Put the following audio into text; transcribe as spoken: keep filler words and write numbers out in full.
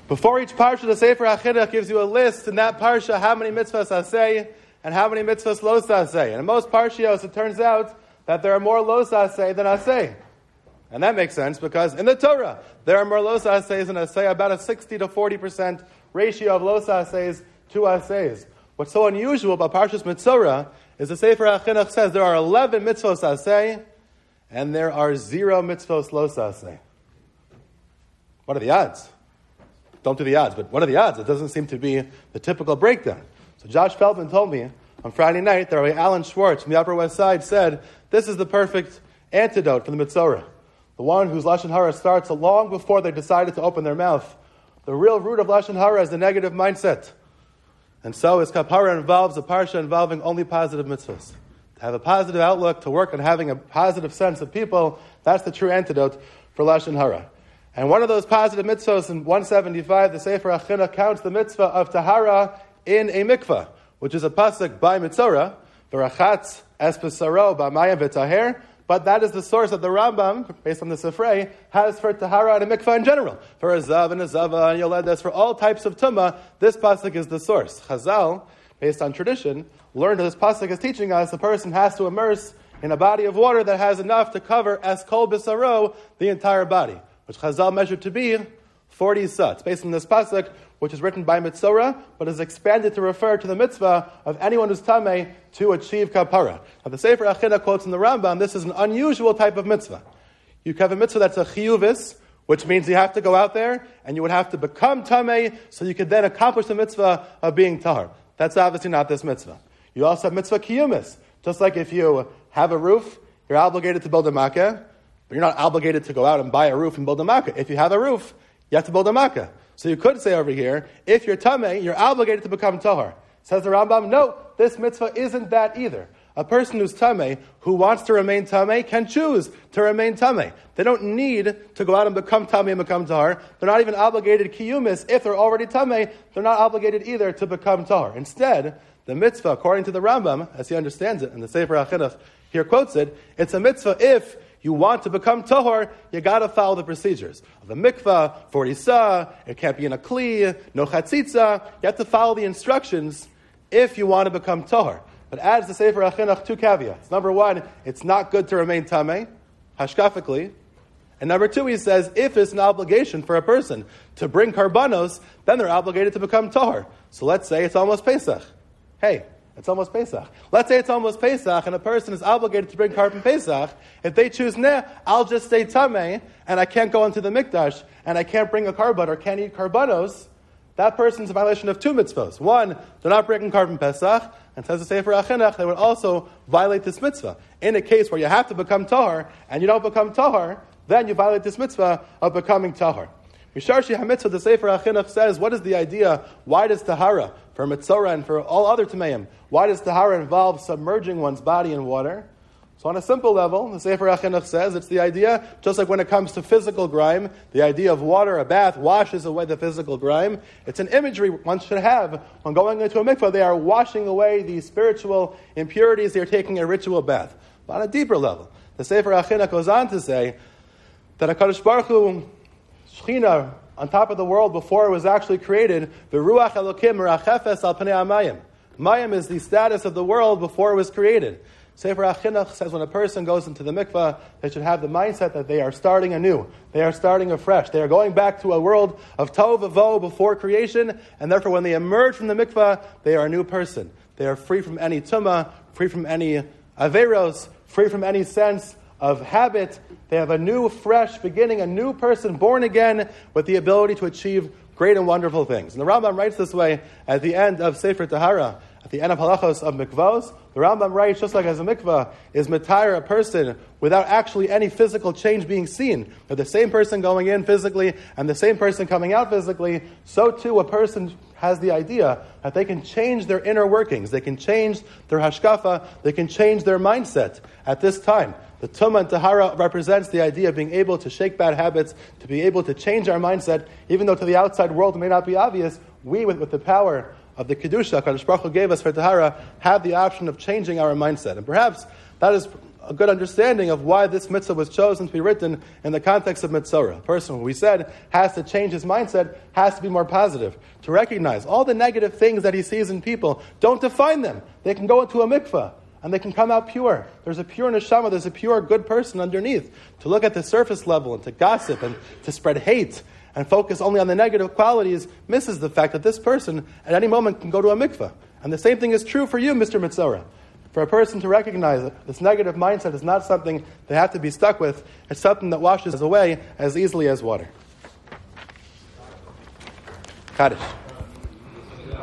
Before each parsha, the Sefer HaChinuch gives you a list in that parsha how many mitzvahs aseh and how many mitzvahs lo aseh. And in most parshios, it turns out that there are more lo aseh than aseh. And that makes sense because in the Torah, there are more lo asehs than aseh, about a sixty to forty percent ratio of lo asehs to asehs. What's so unusual about Parshas Mitzorah is the Sefer HaChinuch says there are eleven mitzvos aseh and there are zero mitzvos lo aseh. What are the odds? Don't do the odds, but what are the odds? It doesn't seem to be the typical breakdown. So Josh Feldman told me on Friday night that Rabbi Alan Schwartz from the Upper West Side said, this is the perfect antidote for the Mitzorah. The one whose Lashon Hara starts long before they decided to open their mouth. The real root of Lashon Hara is the negative mindset. And so his Kapara involves a parsha involving only positive mitzvahs. To have a positive outlook, to work on having a positive sense of people, that's the true antidote for Lashon Hara. And one of those positive mitzvahs in one seventy-five, the Sefer HaChinuch counts the mitzvah of tahara in a mikvah, which is a pasuk by Mitzorah, v'rachatz es b'saro b'mayim v'taher, but that is the source that the Rambam, based on the Sifrei, has for tahara and a mikvah in general. For a zav and a zava and yoledes, for all types of tumah, this pasuk is the source. Chazal, based on tradition, learned that this pasuk is teaching us a person has to immerse in a body of water that has enough to cover es kol b'saro, the entire body, which Chazal measured to be forty suts, based on this pasuk, which is written by Mitzorah, but is expanded to refer to the mitzvah of anyone who's tamei to achieve kapara. Now the Sefer HaChinuch quotes in the Rambam, this is an unusual type of mitzvah. You have a mitzvah that's a chiyuvis, which means you have to go out there, and you would have to become tamei, so you could then accomplish the mitzvah of being tahar. That's obviously not this mitzvah. You also have mitzvah kiyumis. Just like if you have a roof, you're obligated to build a makkah, but you're not obligated to go out and buy a roof and build a makkah. If you have a roof, you have to build a makkah. So you could say over here, if you're tamei, you're obligated to become tahar. Says the Rambam, no, this mitzvah isn't that either. A person who's tamei, who wants to remain tamei, can choose to remain tamei. They don't need to go out and become tamei and become tahar. They're not even obligated kiyumis. If they're already tamei, they're not obligated either to become tahar. Instead, the mitzvah, according to the Rambam, as he understands it, and the Sefer HaChinuch here quotes it, it's a mitzvah if you want to become tahor, you got to follow the procedures of a mikvah, forty sa, it can't be in a kli, no chatzitza. You have to follow the instructions if you want to become tahor. But adds the Sefer HaChinuch two caveats. Number one, it's not good to remain tamei, hashkafically. And number two, he says, if it's an obligation for a person to bring karbanos, then they're obligated to become tahor. So let's say it's almost Pesach. Hey, it's almost Pesach. Let's say it's almost Pesach and a person is obligated to bring carbon Pesach. If they choose, nah, I'll just stay tamei and I can't go into the mikdash and I can't bring a carbon or can't eat karbanos, that person's a violation of two mitzvahs. One, they're not breaking carbon Pesach, and says the Sefer HaChinuch, they would also violate this mitzvah. In a case where you have to become tahar and you don't become tahar, then you violate this mitzvah of becoming tahar. Misharshi HaMitzvah, the Sefer HaChinuch says, what is the idea? Why does tahara, for Mitzorah and for all other Tameim, why does tahara involve submerging one's body in water? So on a simple level, the Sefer HaChinuch says, it's the idea, just like when it comes to physical grime, the idea of water, a bath, washes away the physical grime. It's an imagery one should have when going into a mikvah. They are washing away the spiritual impurities. They are taking a ritual bath. But on a deeper level, the Sefer HaChinuch goes on to say that HaKadosh Baruch Hu, Shechina, on top of the world before it was actually created, the Ruach Elokim merachefes al panei hamayim. Mayim is the status of the world before it was created. Sefer HaChinuch says when a person goes into the mikvah, they should have the mindset that they are starting anew. They are starting afresh. They are going back to a world of tov v'vo before creation, and therefore when they emerge from the mikvah, they are a new person. They are free from any tumah, free from any averos, free from any sense of habit. They have a new, fresh beginning, a new person born again with the ability to achieve great and wonderful things. And the Rambam writes this way at the end of Sefer Tahara, at the end of Halachos of Mikvos. The Rambam writes, just like as a mikvah is mitayr a person without actually any physical change being seen, but the same person going in physically and the same person coming out physically, so too a person has the idea that they can change their inner workings, they can change their hashkafa, they can change their mindset at this time. The Tumah and Tahara represents the idea of being able to shake bad habits, to be able to change our mindset, even though to the outside world it may not be obvious. We, with, with the power of the Kedusha, Kadosh Baruch Hu gave us for Tahara, have the option of changing our mindset. And perhaps that is a good understanding of why this mitzvah was chosen to be written in the context of Mitzorah. A person who we said has to change his mindset, has to be more positive, to recognize all the negative things that he sees in people. Don't define them. They can go into a mikvah and they can come out pure. There's a pure neshama, there's a pure good person underneath. To look at the surface level and to gossip and to spread hate and focus only on the negative qualities misses the fact that this person at any moment can go to a mikvah. And the same thing is true for you, Mister Mitzorah. For a person to recognize that this negative mindset is not something they have to be stuck with, it's something that washes away as easily as water. Kaddish.